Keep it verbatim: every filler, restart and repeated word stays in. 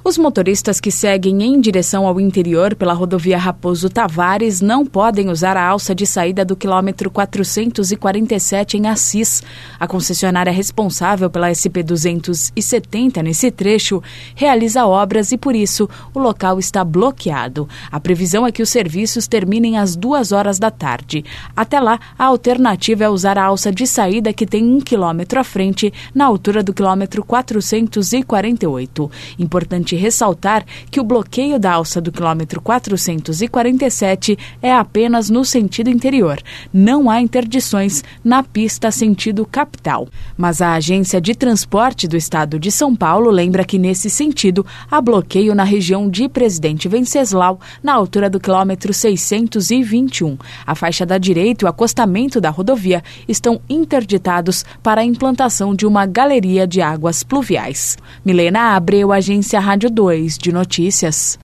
Os motoristas que seguem em direção ao interior pela rodovia Raposo Tavares não podem usar a alça de saída do quilômetro quatrocentos e quarenta e sete em Assis. A concessionária responsável pela S P duzentos e setenta nesse trecho realiza obras e, por isso, o local está bloqueado. A previsão é que os serviços terminem às duas horas da tarde. Até lá, a alternativa é usar a alça de saída que tem um quilômetro à frente, na altura do quilômetro quatrocentos e quarenta e oito. Importante ressaltar que o bloqueio da alça do quilômetro quatrocentos e quarenta e sete é apenas no sentido interior. Não há interdições na pista sentido capital. Mas a Agência de Transporte do Estado de São Paulo lembra que, nesse sentido, há bloqueio na região de Presidente Venceslau, na altura do quilômetro seiscentos e vinte e um. A faixa da direita e o acostamento da rodovia estão interditados para a implantação de uma galeria de águas pluviais. Milena Abreu, Agência Rádio dois de Notícias.